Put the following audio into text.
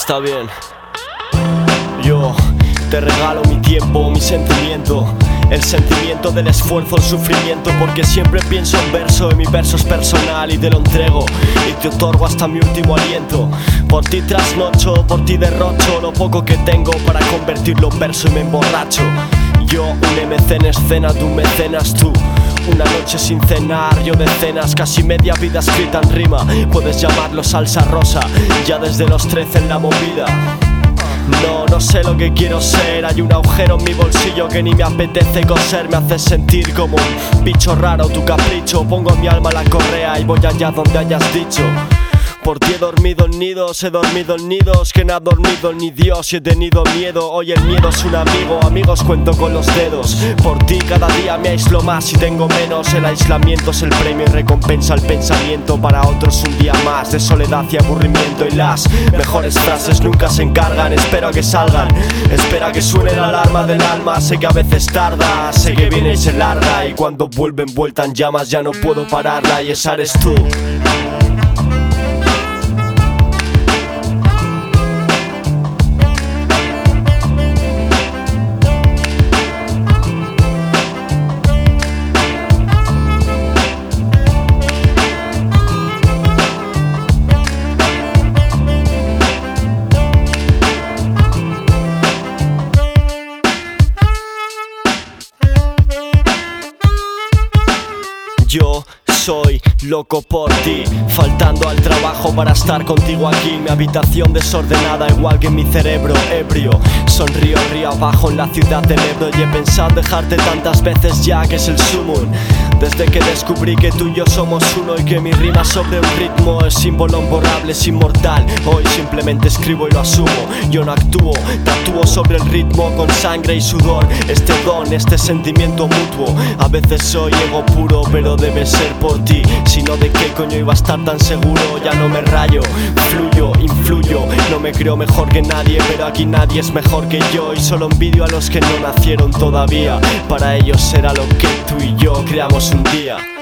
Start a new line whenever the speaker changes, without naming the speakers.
Está bien. Yo te regalo mi tiempo, mi sentimiento, el sentimiento del esfuerzo, el sufrimiento, porque siempre pienso en verso y mi verso es personal y te lo entrego y te otorgo hasta mi último aliento. Por ti trasnocho, por ti derrocho lo poco que tengo para convertirlo en verso y me emborracho. Yo, un MC en escena, tú mecenas, tú. Una noche sin cenar, yo decenas, casi media vida escrita en rima. Puedes llamarlo salsa rosa, ya desde los 13 en la movida. No sé lo que quiero ser. Hay un agujero en mi bolsillo que ni me apetece coser. Me haces sentir como un bicho raro, tu capricho. Pongo mi alma a la correa y voy allá donde hayas dicho. Por ti he dormido en nidos, he dormido en nidos que no ha dormido ni Dios y he tenido miedo. Hoy el miedo es un amigo, amigos cuento con los dedos. Por ti cada día me aíslo más y tengo menos. El aislamiento es el premio y recompensa el pensamiento. Para otros un día más de soledad y aburrimiento. Y las mejores frases nunca se encargan. Espero a que salgan, espera a que suene la alarma del alma. Sé que a veces tarda, sé que viene y se larga. Y cuando vuelve envuelta en llamas ya no puedo pararla. Y esa eres tú. Yo soy loco por ti, faltando al trabajo para estar contigo aquí. Mi habitación desordenada igual que mi cerebro ebrio. Sonrío río abajo en la ciudad del Ebro. Y he pensado dejarte tantas veces ya que es el sumum. Desde que descubrí que tú y yo somos uno y que mi rima sobre un ritmo es símbolo imborrable, es inmortal. Hoy simplemente escribo y lo asumo. Yo no actúo, tatúo sobre el ritmo con sangre y sudor. Este don, este sentimiento mutuo. A veces soy ego puro, pero debe ser por ti. Si no, ¿de qué coño iba a estar tan seguro? Ya no me rayo, fluyo, influyo. No me creo mejor que nadie, pero aquí nadie es mejor que yo. Y solo envidio a los que no nacieron todavía. Para ellos será lo que tú y yo creamos un día.